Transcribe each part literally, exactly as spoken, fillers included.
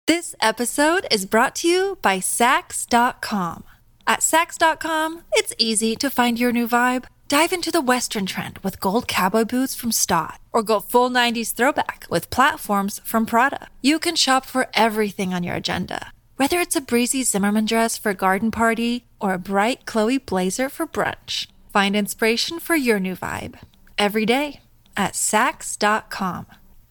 This episode is brought to you by Saks dot com. At Saks dot com, it's easy to find your new vibe. Dive into the Western trend with gold cowboy boots from Stott, or go full nineties throwback with platforms from Prada. You can shop for everything on your agenda, whether it's a breezy Zimmermann dress for a garden party or a bright Chloe blazer for brunch. Find inspiration for your new vibe every day at Saks dot com.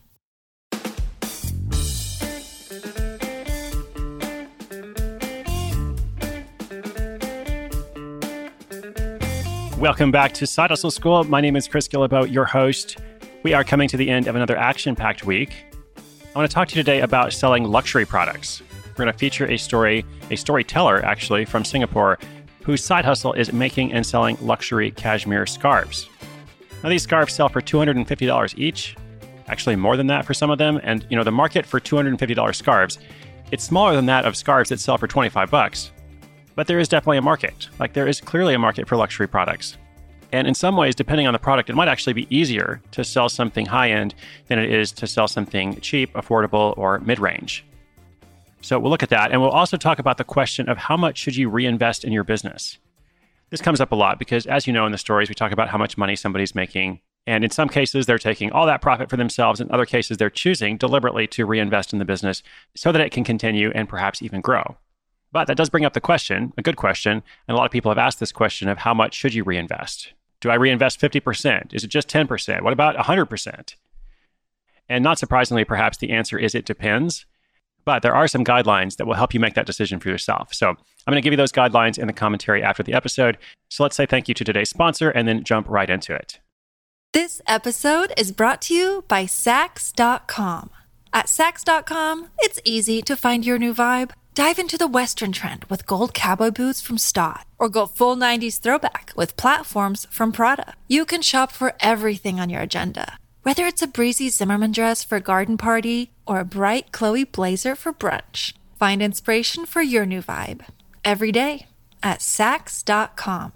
Welcome back to Side Hustle School. My name is Chris Guillebeau, your host. We are coming to the end of another action-packed week. I want to talk to you today about selling luxury products. We're going to feature a story, a storyteller actually, from Singapore, whose side hustle is making and selling luxury cashmere scarves. Now, these scarves sell for two hundred fifty dollars each, actually more than that for some of them. And, you know, the market for two hundred fifty dollars scarves, it's smaller than that of scarves that sell for twenty-five bucks. But there is definitely a market. Like, there is clearly a market for luxury products. And in some ways, depending on the product, it might actually be easier to sell something high-end than it is to sell something cheap, affordable, or mid-range. So we'll look at that. And we'll also talk about the question of how much should you reinvest in your business. This comes up a lot because, as you know in the stories, we talk about how much money somebody's making. And in some cases, they're taking all that profit for themselves. In other cases, they're choosing deliberately to reinvest in the business so that it can continue and perhaps even grow. But that does bring up the question, a good question, and a lot of people have asked this question of how much should you reinvest? Do I reinvest fifty percent? Is it just ten percent? What about one hundred percent? And not surprisingly, perhaps the answer is it depends, but there are some guidelines that will help you make that decision for yourself. So I'm going to give you those guidelines in the commentary after the episode. So let's say thank you to today's sponsor and then jump right into it. This episode is brought to you by Saks dot com. At Saks dot com, it's easy to find your new vibe. Dive into the Western trend with gold cowboy boots from Stott, or go full nineties throwback with platforms from Prada. You can shop for everything on your agenda, whether it's a breezy Zimmermann dress for a garden party or a bright Chloe blazer for brunch. Find inspiration for your new vibe every day at Saks dot com.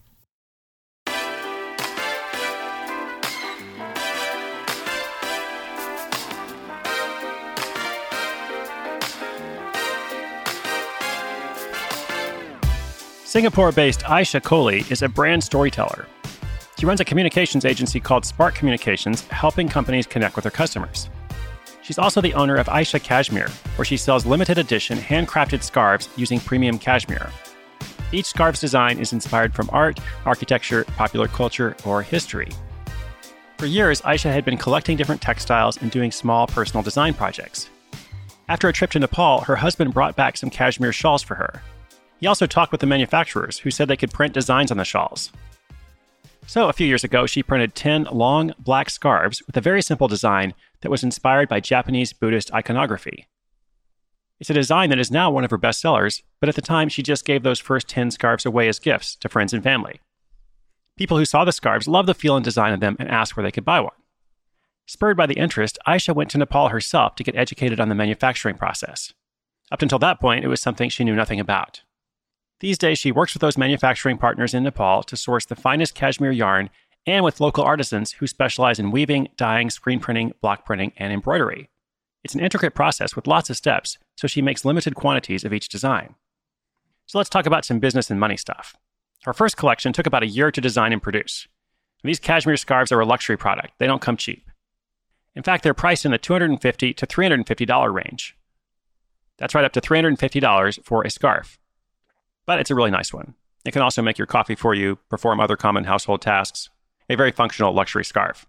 Singapore-based Aisha Kohli is a brand storyteller. She runs a communications agency called Spark Communications, helping companies connect with their customers. She's also the owner of Aisha Cashmere, where she sells limited edition handcrafted scarves using premium cashmere. Each scarf's design is inspired from art, architecture, popular culture, or history. For years, Aisha had been collecting different textiles and doing small personal design projects. After a trip to Nepal, her husband brought back some cashmere shawls for her. He also talked with the manufacturers, who said they could print designs on the shawls. So a few years ago, she printed ten long black scarves with a very simple design that was inspired by Japanese Buddhist iconography. It's a design that is now one of her bestsellers, but at the time, she just gave those first ten scarves away as gifts to friends and family. People who saw the scarves loved the feel and design of them and asked where they could buy one. Spurred by the interest, Aisha went to Nepal herself to get educated on the manufacturing process. Up until that point, it was something she knew nothing about. These days, she works with those manufacturing partners in Nepal to source the finest cashmere yarn and with local artisans who specialize in weaving, dyeing, screen printing, block printing, and embroidery. It's an intricate process with lots of steps, so she makes limited quantities of each design. So let's talk about some business and money stuff. Her first collection took about a year to design and produce. These cashmere scarves are a luxury product. They don't come cheap. In fact, they're priced in the two hundred fifty dollars to three hundred fifty dollars range. That's right up to three hundred fifty dollars for a scarf. But it's a really nice one. It can also make your coffee for you, perform other common household tasks. A very functional luxury scarf.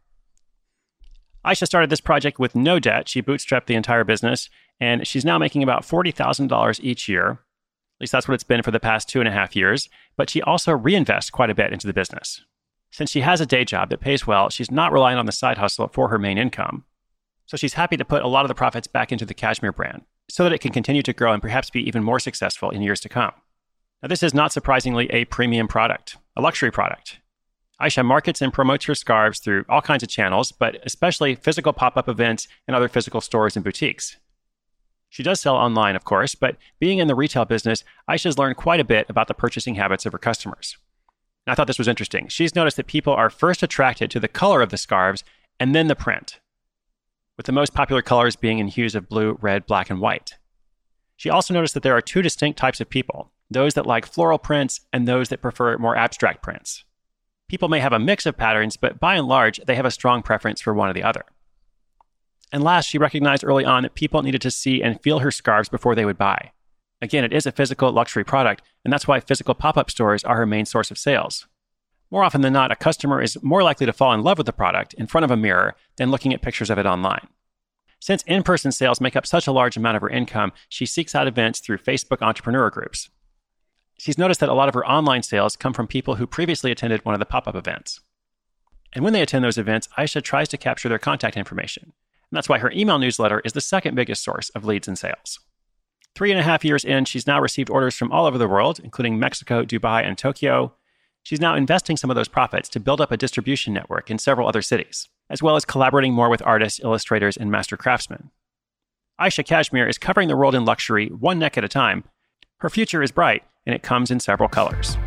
Aisha started this project with no debt. She bootstrapped the entire business, and she's now making about forty thousand dollars each year. At least that's what it's been for the past two and a half years. But she also reinvests quite a bit into the business. Since she has a day job that pays well, she's not relying on the side hustle for her main income. So she's happy to put a lot of the profits back into the cashmere brand so that it can continue to grow and perhaps be even more successful in years to come. Now, this is not surprisingly a premium product, a luxury product. Aisha markets and promotes her scarves through all kinds of channels, but especially physical pop-up events and other physical stores and boutiques. She does sell online, of course, but being in the retail business, Aisha's learned quite a bit about the purchasing habits of her customers. And I thought this was interesting. She's noticed that people are first attracted to the color of the scarves and then the print, with the most popular colors being in hues of blue, red, black, and white. She also noticed that there are two distinct types of people, those that like floral prints and those that prefer more abstract prints. People may have a mix of patterns, but by and large, they have a strong preference for one or the other. And last, she recognized early on that people needed to see and feel her scarves before they would buy. Again, it is a physical luxury product, and that's why physical pop-up stores are her main source of sales. More often than not, a customer is more likely to fall in love with the product in front of a mirror than looking at pictures of it online. Since in-person sales make up such a large amount of her income, she seeks out events through Facebook entrepreneur groups. She's noticed that a lot of her online sales come from people who previously attended one of the pop-up events. And when they attend those events, Aisha tries to capture their contact information. And that's why her email newsletter is the second biggest source of leads and sales. Three and a half years in, she's now received orders from all over the world, including Mexico, Dubai, and Tokyo. She's now investing some of those profits to build up a distribution network in several other cities, as well as collaborating more with artists, illustrators, and master craftsmen. Aisha Cashmere is covering the world in luxury one neck at a time. Her future is bright, and it comes in several colors.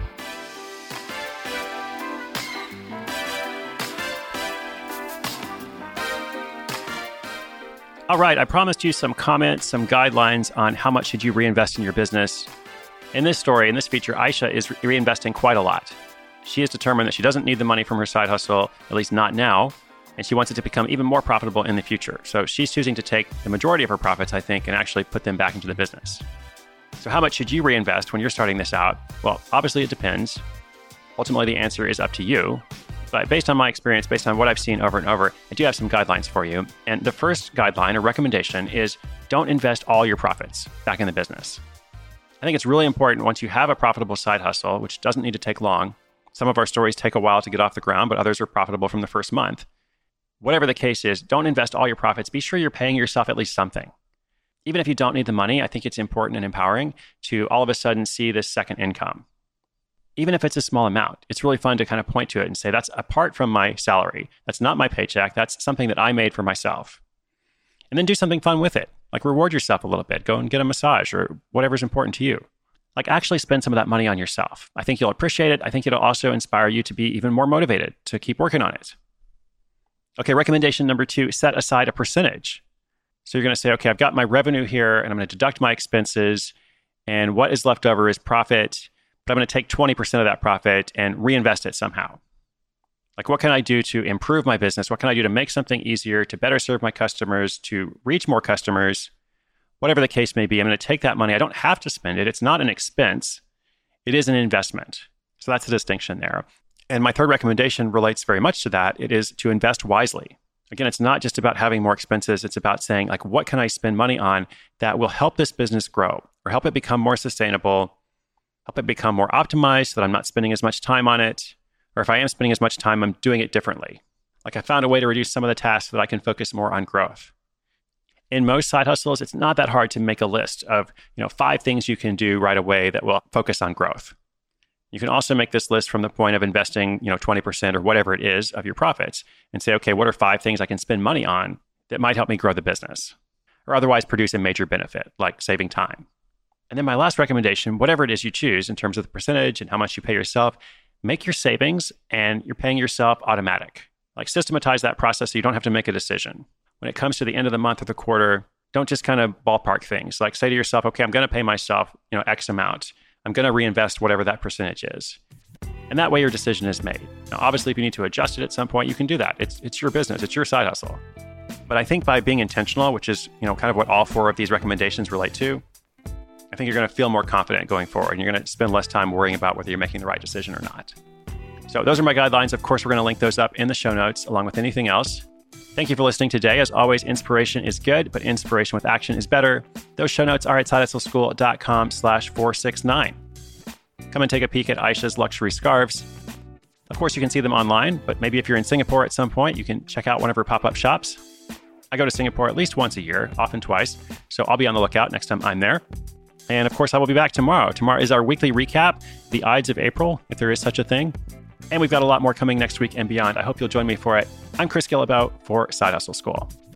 All right, I promised you some comments, some guidelines on how much should you reinvest in your business. In this story, in this feature, Aisha is re- reinvesting quite a lot. She is determined that she doesn't need the money from her side hustle, at least not now, and she wants it to become even more profitable in the future. So she's choosing to take the majority of her profits, I think, and actually put them back into the business. So how much should you reinvest when you're starting this out? Well, obviously it depends. Ultimately, the answer is up to you. But based on my experience, based on what I've seen over and over, I do have some guidelines for you. And the first guideline or recommendation is don't invest all your profits back in the business. I think it's really important once you have a profitable side hustle, which doesn't need to take long. Some of our stories take a while to get off the ground, but others are profitable from the first month. Whatever the case is, don't invest all your profits. Be sure you're paying yourself at least something. Even if you don't need the money, I think it's important and empowering to all of a sudden see this second income. Even if it's a small amount, it's really fun to kind of point to it and say, that's apart from my salary. That's not my paycheck. That's something that I made for myself. And then do something fun with it. Like reward yourself a little bit. Go and get a massage or whatever's important to you. Like actually spend some of that money on yourself. I think you'll appreciate it. I think it'll also inspire you to be even more motivated to keep working on it. Okay, recommendation number two, set aside a percentage. So you're going to say, okay, I've got my revenue here and I'm going to deduct my expenses. And what is left over is profit. But I'm going to take twenty percent of that profit and reinvest it somehow. Like, what can I do to improve my business? What can I do to make something easier, to better serve my customers, to reach more customers? Whatever the case may be, I'm going to take that money. I don't have to spend it. It's not an expense. It is an investment. So that's the distinction there. And my third recommendation relates very much to that. It is to invest wisely. Again, it's not just about having more expenses. It's about saying, like, what can I spend money on that will help this business grow or help it become more sustainable, help it become more optimized so that I'm not spending as much time on it. Or if I am spending as much time, I'm doing it differently. Like I found a way to reduce some of the tasks so that I can focus more on growth. In most side hustles, it's not that hard to make a list of, you know, five things you can do right away that will focus on growth. You can also make this list from the point of investing, you know, twenty percent or whatever it is of your profits and say, okay, what are five things I can spend money on that might help me grow the business or otherwise produce a major benefit, like saving time. And then my last recommendation, whatever it is you choose in terms of the percentage and how much you pay yourself, make your savings and you're paying yourself automatic. Like systematize that process so you don't have to make a decision. When it comes to the end of the month or the quarter, don't just kind of ballpark things. Like say to yourself, okay, I'm going to pay myself, you know, X amount. I'm going to reinvest whatever that percentage is. And that way your decision is made. Now, obviously, if you need to adjust it at some point, you can do that. It's it's your business. It's your side hustle. But I think by being intentional, which is, you know, kind of what all four of these recommendations relate to, I think you're going to feel more confident going forward. And you're going to spend less time worrying about whether you're making the right decision or not. So those are my guidelines. Of course, we're going to link those up in the show notes along with anything else. Thank you for listening today. As always, inspiration is good, but inspiration with action is better. Those show notes are at sidehustleschool.com slash 469. Come and take a peek at Aisha's luxury scarves. Of course, you can see them online, but maybe if you're in Singapore at some point, you can check out one of her pop-up shops. I go to Singapore at least once a year, often twice, so I'll be on the lookout next time I'm there. And of course, I will be back tomorrow. Tomorrow is our weekly recap, the Ides of April, if there is such a thing. And we've got a lot more coming next week and beyond. I hope you'll join me for it. I'm Chris Guillebeau for Side Hustle School.